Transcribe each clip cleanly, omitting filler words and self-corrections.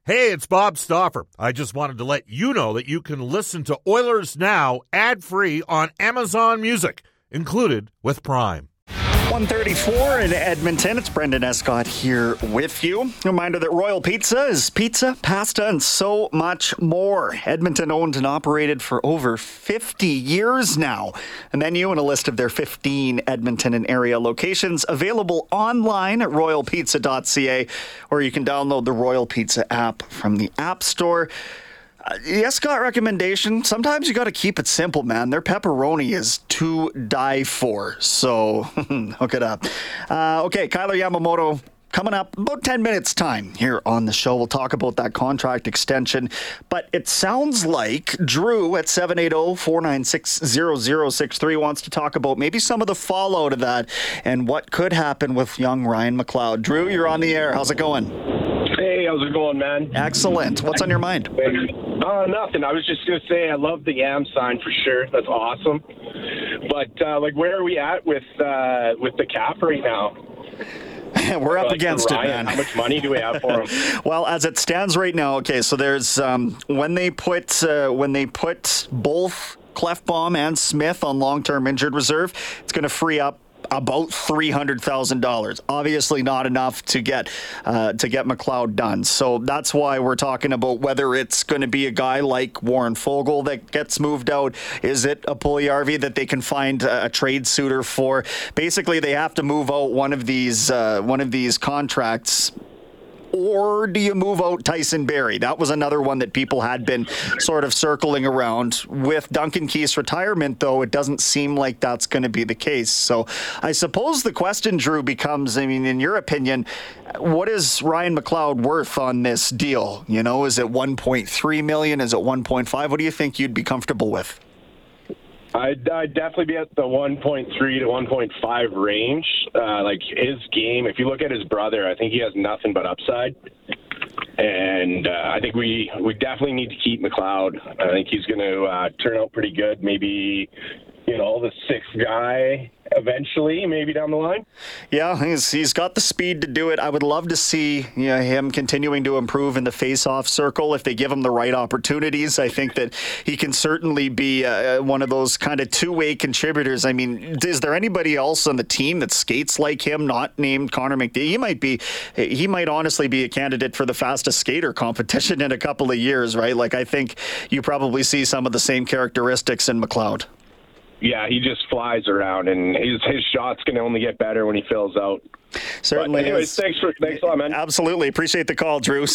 Hey, it's Bob Stauffer. I just wanted to let you know that you can listen to Oilers Now ad-free on Amazon Music, included with Prime. 1:34 in Edmonton. It's Brendan Escott here with you. Reminder that Royal Pizza is pizza, pasta, and so much more. Edmonton owned and operated for over 50 years now. A menu and a list of their 15 Edmonton and area locations available online at royalpizza.ca, or you can download the Royal Pizza app from the App Store. The Escott recommendation, sometimes you got to keep it simple, man. Their pepperoni is to die for, so hook it up. Okay, Kyler Yamamoto coming up about 10 minutes time here on the show. We'll talk about that contract extension, but it sounds like Drew at 780-496-0063 wants to talk about maybe some of the fallout of that and what could happen with young Ryan McLeod. Drew, you're on the air. How's it going? Hey, how's it going, man? Excellent. What's on your mind? Nothing. I was just going to say I love the Yam sign for sure. That's awesome. But, where are we at with the cap right now? We're up against it, man. How much money do we have for him? Well, as it stands right now, okay, so there's when they put both Klefbom and Smith on long-term injured reserve, it's going to free up about $300,000. Obviously not enough to get McLeod done. So that's why we're talking about whether it's going to be a guy like Warren Fogle that gets moved out. Is it a Puljujarvi that they can find a trade suitor for? Basically, they have to move out one of these contracts. Or do you move out Tyson Barrie? That was another one that people had been sort of circling around. With Duncan Keith's retirement, though, it doesn't seem like that's going to be the case. So I suppose the question, Drew, becomes, I mean, in your opinion, what is Ryan McLeod worth on this deal? You know, is it $1.3 million? Is it 1.5? What do you think you'd be comfortable with? I'd definitely be at the 1.3 to 1.5 range. Like his game, if you look at his brother, I think he has nothing but upside. And I think we definitely need to keep McLeod. I think he's going to turn out pretty good. Maybe, the sixth guy eventually, maybe down the line. Yeah, he's got the speed to do it. I would love to see him continuing to improve in the face-off circle if they give him the right opportunities. I think that he can certainly be one of those kind of two-way contributors. I mean, is there anybody else on the team that skates like him, not named Connor McDavid? He might honestly be a candidate for the fastest skater competition in a couple of years, right? Like, I think you probably see some of the same characteristics in McLeod. Yeah, he just flies around, and his shot's going to only get better when he fills out. Certainly. But anyways, thanks a lot, man. Absolutely. Appreciate the call, Drew.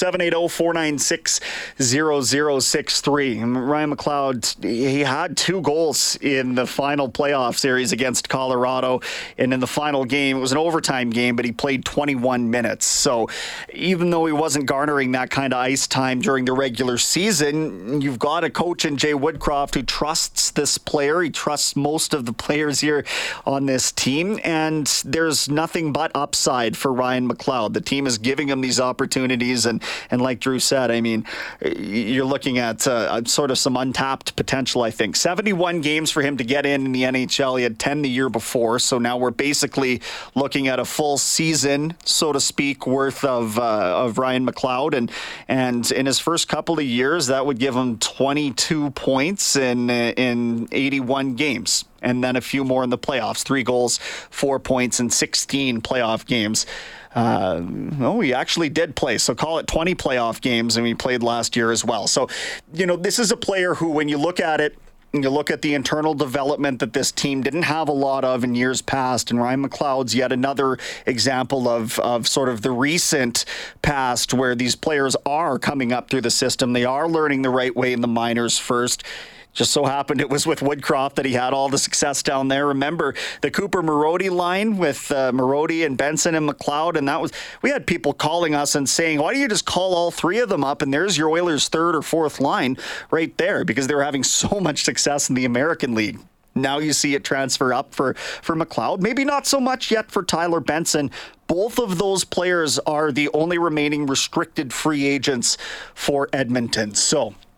780-496-0063. Ryan McLeod, he had 2 goals in the final playoff series against Colorado. And in the final game, it was an overtime game, but he played 21 minutes. So even though he wasn't garnering that kind of ice time during the regular season, you've got a coach in Jay Woodcroft who trusts this player. He trusts most of the players here on this team. And there's nothing but upside for Ryan McLeod. The team is giving him these opportunities, and like Drew said, I mean, you're looking at sort of some untapped potential, I think. 71 games for him to get in the NHL. He had 10 the year before, so now we're basically looking at a full season, so to speak, worth of Ryan McLeod, and in his first couple of years, that would give him 22 points in 81 games. And then a few more in the playoffs, 3 goals, 4 points in 16 playoff games. He actually did play, so call it 20 playoff games, and he played last year as well. So, this is a player who, when you look at it, and you look at the internal development that this team didn't have a lot of in years past, and Ryan McLeod's yet another example of sort of the recent past where these players are coming up through the system. They are learning the right way in the minors first. Just so happened it was with Woodcroft that he had all the success down there. Remember the Cooper Marody line with Marody and Benson and McLeod, and we had people calling us and saying, why don't you just call all 3 of them up and there's your Oilers' 3rd or 4th line right there, because they were having so much success in the American League. Now you see it transfer up for McLeod. Maybe not so much yet for Tyler Benson. Both of those players are the only remaining restricted free agents for Edmonton. So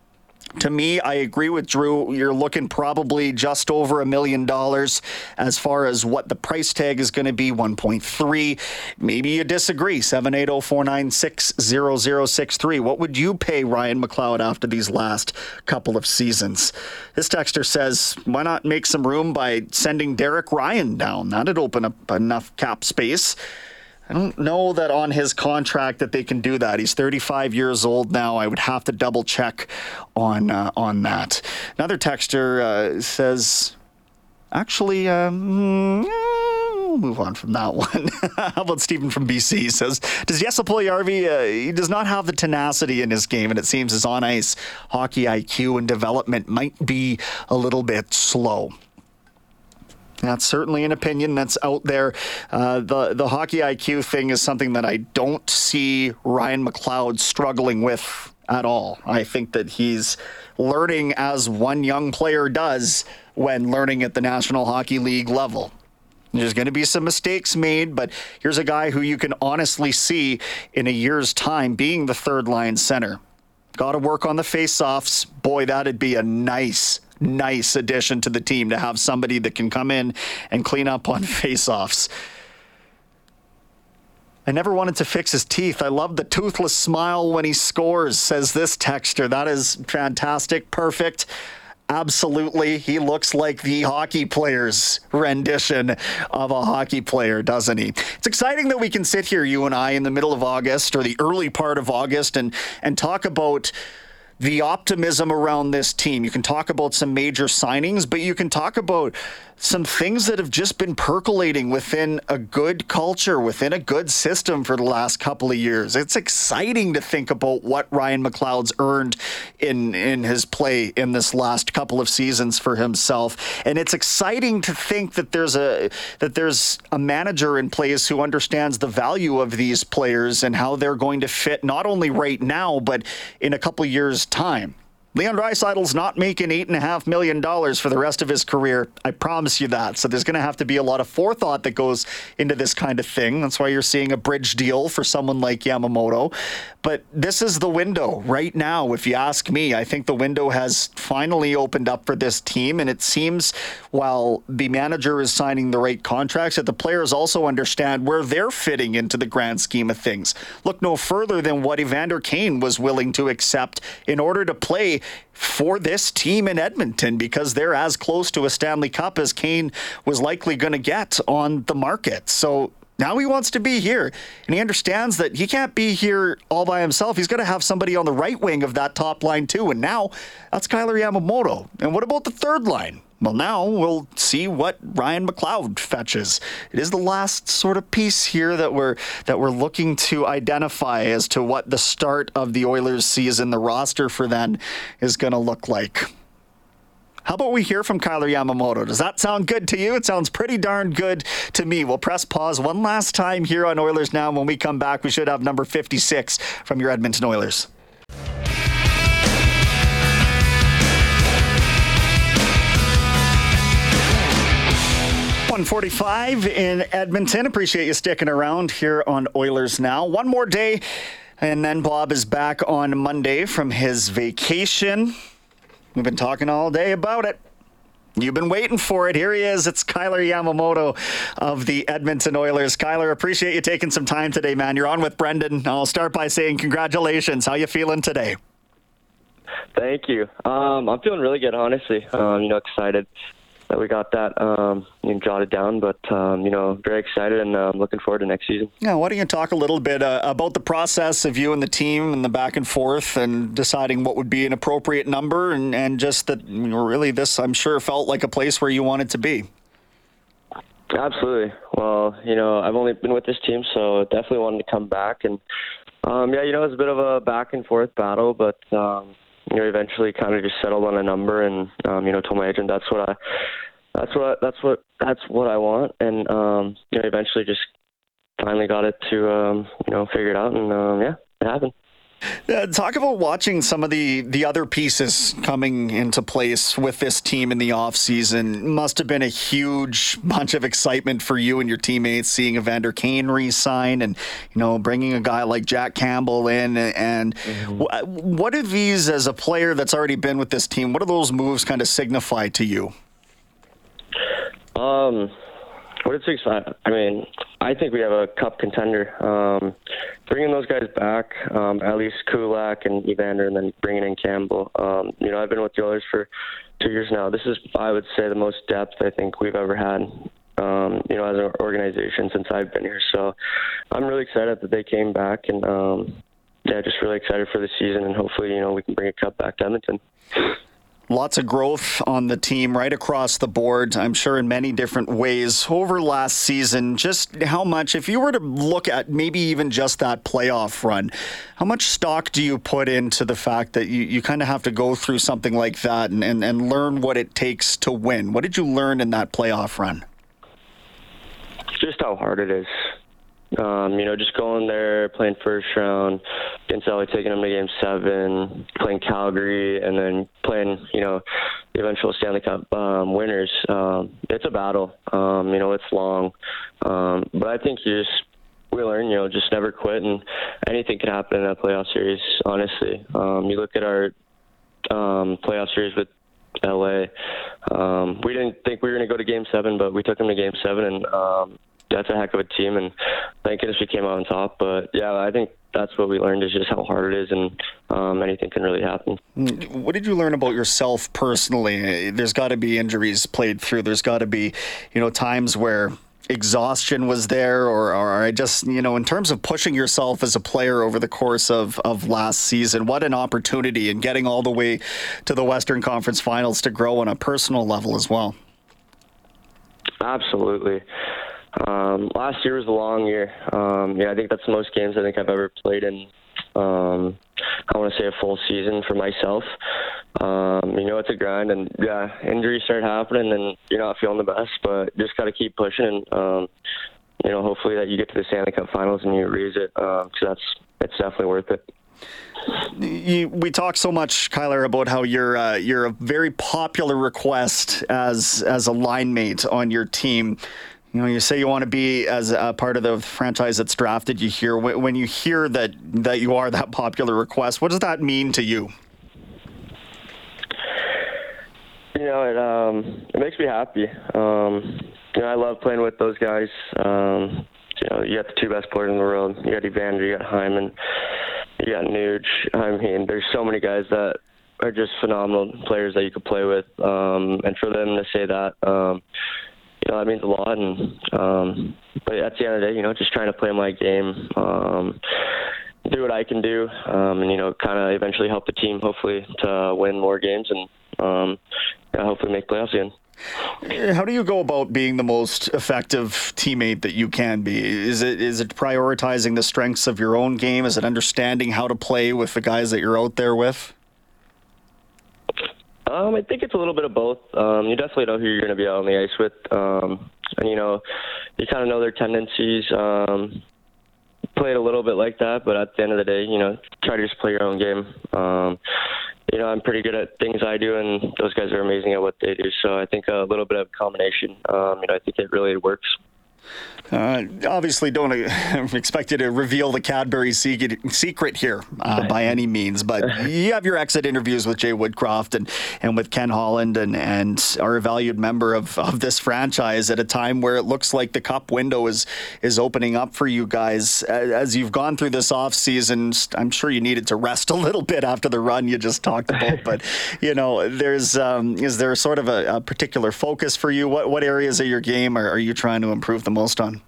To me, I agree with Drew. You're looking probably just over $1 million as far as what the price tag is going to be, 1.3. Maybe you disagree. 780-496-0063. What would you pay Ryan McLeod after these last couple of seasons? This texter says, why not make some room by sending Derek Ryan down? That'd open up enough cap space. I don't know that on his contract that they can do that. He's 35 years old now. I would have to double check on that. Another texter says, actually, we'll move on from that one. How about Stephen from BC? He says, does Jesse Puljujarvi, he does not have the tenacity in his game, and it seems his on-ice hockey IQ and development might be a little bit slow. That's certainly an opinion that's out there. The hockey IQ thing is something that I don't see Ryan McLeod struggling with at all. I think that he's learning as one young player does when learning at the National Hockey League level. There's going to be some mistakes made, but here's a guy who you can honestly see in a year's time being the third-line center. Got to work on the face-offs. Boy, that'd be a nice addition to the team to have somebody that can come in and clean up on face-offs. I never wanted to fix his teeth. I love the toothless smile when he scores, says this texter. That is fantastic. Perfect. Absolutely. He looks like the hockey player's rendition of a hockey player, doesn't he? It's exciting that we can sit here, you and I, in the middle of August or the early part of August and talk about the optimism around this team. You can talk about some major signings, but you can talk about some things that have just been percolating within a good culture, within a good system for the last couple of years. It's exciting to think about what Ryan McLeod's earned in his play in this last couple of seasons for himself. And it's exciting to think that there's a manager in place who understands the value of these players and how they're going to fit not only right now, but in a couple of years' time. Leon Draisaitl's not making $8.5 million for the rest of his career. I promise you that. So there's going to have to be a lot of forethought that goes into this kind of thing. That's why you're seeing a bridge deal for someone like Yamamoto. But this is the window right now, if you ask me. I think the window has finally opened up for this team. And it seems while the manager is signing the right contracts, that the players also understand where they're fitting into the grand scheme of things. Look no further than what Evander Kane was willing to accept in order to play for this team in Edmonton, because they're as close to a Stanley Cup as Kane was likely going to get on the market. So now he wants to be here, and he understands that he can't be here all by himself. He's got to have somebody on the right wing of that top line too, and now that's Kailer Yamamoto. And what about the third line? Well, now we'll see what Ryan McLeod fetches. It is the last sort of piece here that we're looking to identify as to what the start of the Oilers season, the roster for then, is going to look like. How about we hear from Kailer Yamamoto? Does that sound good to you? It sounds pretty darn good to me. We'll press pause one last time here on Oilers Now. When we come back, we should have number 56 from your Edmonton Oilers. 1:45 in Edmonton. Appreciate you sticking around here on Oilers Now. One more day, and then Bob is back on Monday from his vacation. We've been talking all day about it. You've been waiting for it. Here he is. It's Kailer Yamamoto of the Edmonton Oilers. Kailer, appreciate you taking some time today, man. You're on with Brendan. I'll start by saying congratulations. How you feeling today? Thank you. I'm feeling really good, honestly. Excited that we got that jotted down, but very excited and looking forward to next season. Yeah, why don't you talk a little bit about the process of you and the team and the back and forth and deciding what would be an appropriate number and just that really this, I'm sure, felt like a place where you wanted to be. Absolutely. Well, I've only been with this team, so definitely wanted to come back. And, it was a bit of a back and forth battle, but, eventually kind of just settled on a number and, told my agent that's what I want. And, eventually just finally got it to, figure it out. And, it happened. Talk about watching some of the other pieces coming into place with this team in the offseason. Must have been a huge bunch of excitement for you and your teammates seeing Evander Kane re-sign and, bringing a guy like Jack Campbell in. And what do these, as a player that's already been with this team, what do those moves kind of signify to you? What it's exciting. I mean, I think we have a cup contender. Bringing those guys back, at least Kulak and Evander, and then bringing in Campbell. I've been with the Oilers for 2 years now. This is, I would say, the most depth I think we've ever had, as an organization since I've been here. So I'm really excited that they came back, and just really excited for the season, and hopefully, we can bring a cup back to Edmonton. Lots of growth on the team right across the board, I'm sure in many different ways over last season. Just how much, if you were to look at maybe even just that playoff run, how much stock do you put into the fact that you kind of have to go through something like that and learn what it takes to win? What did you learn in that playoff run? Just how hard it is. Just going there, playing first round, against LA, taking them to Game 7, playing Calgary, and then playing, the eventual Stanley Cup winners. It's a battle. It's long. But I think we learn, just never quit, and anything can happen in that playoff series, honestly. You look at our playoff series with LA. We didn't think we were going to go to Game 7, but we took them to Game 7, and that's a heck of a team, and thank goodness we came out on top. But yeah, I think that's what we learned, is just how hard it is, and anything can really happen. What did you learn about yourself personally? There's got to be injuries played through. There's got to be, times where exhaustion was there, or I just, in terms of pushing yourself as a player over the course of last season, what an opportunity, and getting all the way to the Western Conference Finals to grow on a personal level as well. Absolutely. Last year was a long year. I think that's the most games I think I've ever played in. I want to say a full season for myself. It's a grind, and injuries start happening, and you're not feeling the best, but just got to keep pushing, and hopefully that you get to the Stanley Cup Finals and you raise it, because it's definitely worth it. We talk so much, Kyler, about how you're a very popular request as a line mate on your team. You say you want to be as a part of the franchise that's drafted you here. When you hear that you are that popular request, what does that mean to you? It makes me happy. I love playing with those guys. You got the two best players in the world. You got Evander, you got Hyman, you got Nuge. I mean, there's so many guys that are just phenomenal players that you could play with. And for them to say that, that means a lot. And but at the end of the day, just trying to play my game, do what I can do, and kind of eventually help the team, hopefully, to win more games and hopefully make playoffs again. How do you go about being the most effective teammate that you can be? Is it prioritizing the strengths of your own game? Is it understanding how to play with the guys that you're out there with? I think it's a little bit of both. You definitely know who you're going to be out on the ice with. And, you kind of know their tendencies. Play it a little bit like that, but at the end of the day, try to just play your own game. I'm pretty good at things I do, and those guys are amazing at what they do. So I think a little bit of combination, I think it really works. Obviously, don't expect you to reveal the Cadbury secret here by any means, but you have your exit interviews with Jay Woodcroft and with Ken Holland and are a valued member of this franchise at a time where it looks like the cup window is opening up for you guys. As you've gone through this offseason, I'm sure you needed to rest a little bit after the run you just talked about, but is there sort of a particular focus for you? What areas of your game are you trying to improve the most on?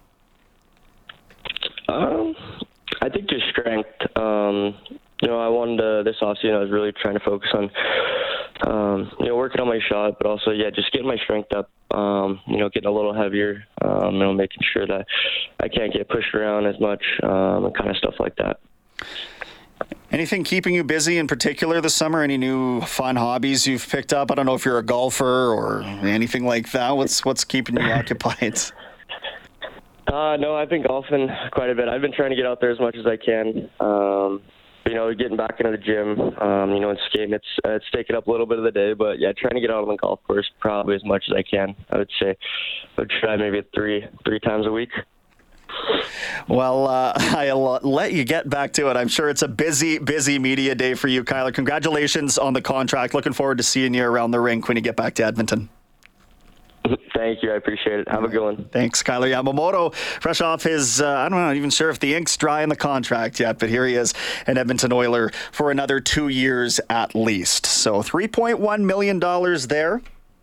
I think just strength. I wanted this offseason, I was really trying to focus on, working on my shot, but also, just getting my strength up, getting a little heavier, making sure that I can't get pushed around as much, and kind of stuff like that. Anything keeping you busy in particular this summer? Any new fun hobbies you've picked up? I don't know if you're a golfer or anything like that. What's keeping you occupied? No, I've been golfing quite a bit. I've been trying to get out there as much as I can. getting back into the gym, and skating, it's taken up a little bit of the day. But yeah, trying to get out on the golf course probably as much as I can. I would say I would try maybe three times a week. Well, I'll let you get back to it. I'm sure it's a busy media day for you, Kyler. Congratulations on the contract. Looking forward to seeing you around the rink when you get back to Edmonton. Thank you. I appreciate it. Have a good one. Thanks, Kyler Yamamoto. Fresh off his, I'm not even sure if the ink's dry in the contract yet, but here he is, an Edmonton Oiler for another 2 years at least. So $3.1 million there.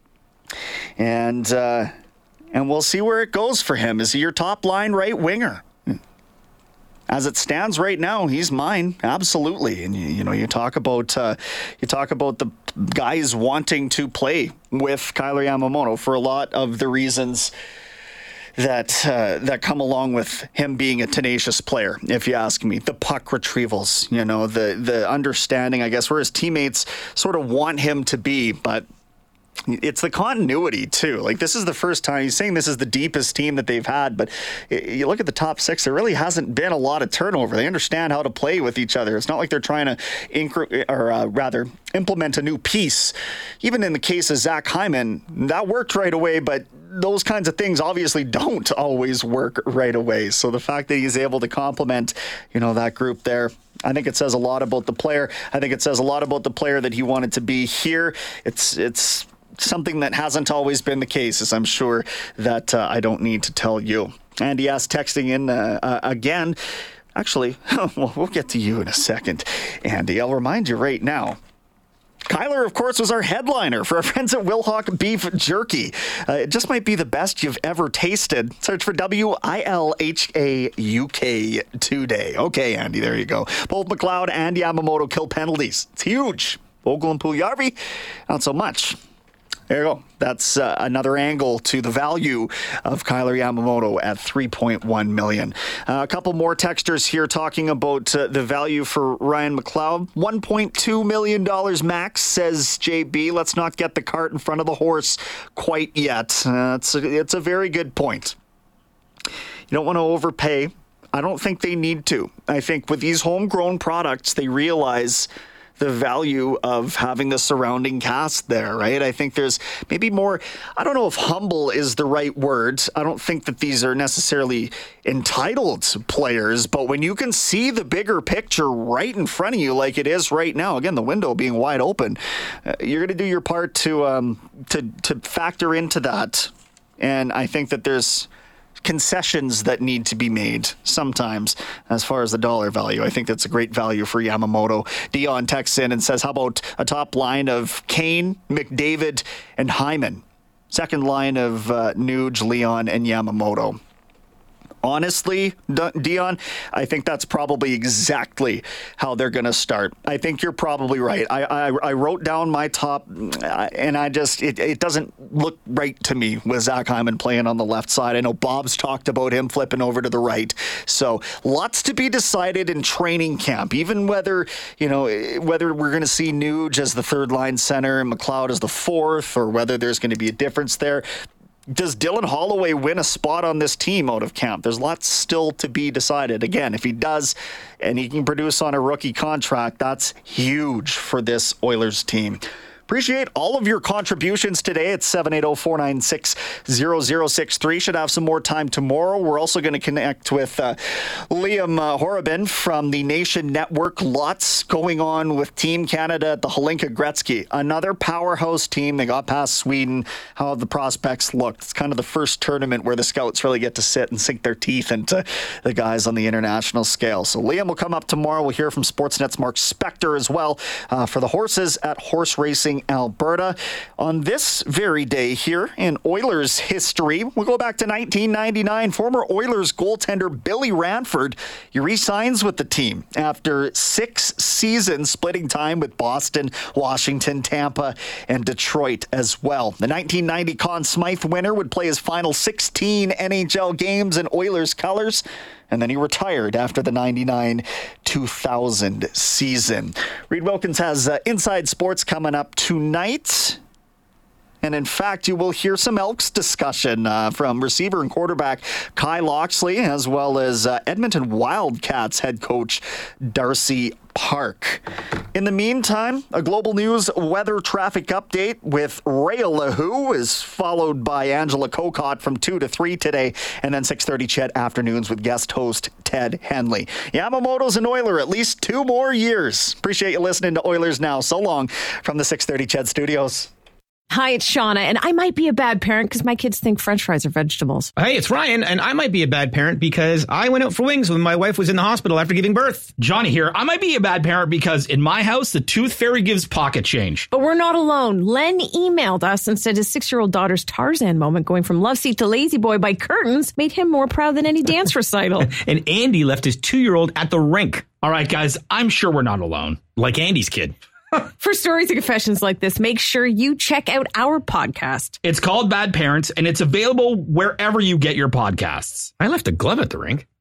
And we'll see where it goes for him. Is he your top line right winger? As it stands right now, he's mine, absolutely. And you talk about the guys wanting to play with Kyler Yamamoto for a lot of the reasons that come along with him being a tenacious player, if you ask me. The puck retrievals, the understanding, I guess, where his teammates sort of want him to be, but it's the continuity, too. Like, this is the first time he's saying this is the deepest team that they've had, but you look at the top six, there really hasn't been a lot of turnover. They understand how to play with each other. It's not like they're trying to implement a new piece. Even in the case of Zach Hyman, that worked right away, but those kinds of things obviously don't always work right away. So the fact that he's able to complement, that group there, I think it says a lot about the player. I think it says a lot about the player that he wanted to be here. It's something that hasn't always been the case, as I'm sure that I don't need to tell you. And yes, texting in again. Actually, we'll get to you in a second, Andy. I'll remind you right now. Kyler, of course, was our headliner for our friends at Wilhauk Beef Jerky. It just might be the best you've ever tasted. Search for WILHAUK today. Okay, Andy, there you go. Both McLeod and Yamamoto kill penalties. It's huge. Vogel and Puljujarvi, not so much. There you go. That's another angle to the value of Kyler Yamamoto at $3.1 million. A couple more texters here talking about the value for Ryan McLeod. $1.2 million max, says JB. Let's not get the cart in front of the horse quite yet. It's a very good point. You don't want to overpay. I don't think they need to. I think with these homegrown products, they realize the value of having the surrounding cast there, right? I think there's maybe more, I don't know if humble is the right word. I don't think that these are necessarily entitled players, but when you can see the bigger picture right in front of you like it is right now, again, the window being wide open, you're going to do your part to factor into that. And I think that there's concessions that need to be made sometimes as far as the dollar value. I think that's a great value for Yamamoto. Dion texts in and says, how about a top line of Kane, McDavid, and Hyman? Second line of Nuge, Leon, and Yamamoto. Honestly, Dion, I think that's probably exactly how they're going to start. I think you're probably right. I wrote down my top, and it doesn't look right to me with Zach Hyman playing on the left side. I know Bob's talked about him flipping over to the right. So lots to be decided in training camp, even whether we're going to see Nuge as the third line center and McLeod as the fourth, or whether there's going to be a difference there. Does Dylan Holloway win a spot on this team out of camp? There's lots still to be decided. Again, if he does and he can produce on a rookie contract, that's huge for this Oilers team. Appreciate all of your contributions today at 780-496-0063. Should have some more time tomorrow. We're also going to connect with Liam Horobin from the Nation Network. Lots going on with Team Canada at the Hlinka Gretzky. Another powerhouse team. They got past Sweden. How have the prospects looked? It's kind of the first tournament where the scouts really get to sit and sink their teeth into the guys on the international scale. So Liam will come up tomorrow. We'll hear from Sportsnet's Mark Spector as well for the horses at Horse Racing Alberta. On this very day here in Oilers history, we'll go back to 1999. Former Oilers goaltender Billy Ranford, he re-signs with the team after 6 seasons, splitting time with Boston, Washington, Tampa, and Detroit as well. The 1990 Conn Smythe winner would play his final 16 NHL games in Oilers colors, and then he retired after the 99-2000 season. Reed Wilkins has Inside Sports coming up tonight. And in fact, you will hear some Elks discussion from receiver and quarterback Kai Locksley, as well as Edmonton Wildcats head coach Darcy Park. In the meantime, a Global News weather traffic update with Ray Lahu is followed by Angela Kokot from 2 to 3 today, and then 6:30 CHED Afternoons with guest host Ted Henley. Yamamoto's an Oiler at least 2 more years. Appreciate you listening to Oilers Now. So long from the 6:30 CHED studios. Hi, it's Shauna, and I might be a bad parent because my kids think French fries are vegetables. Hey, it's Ryan, and I might be a bad parent because I went out for wings when my wife was in the hospital after giving birth. Johnny here. I might be a bad parent because in my house, the tooth fairy gives pocket change. But we're not alone. Len emailed us and said his 6-year-old daughter's Tarzan moment going from love seat to lazy boy by curtains made him more proud than any dance recital. And Andy left his 2-year-old at the rink. All right, guys, I'm sure we're not alone. Like Andy's kid. For stories and confessions like this, make sure you check out our podcast. It's called Bad Parents, and it's available wherever you get your podcasts. I left a glove at the rink.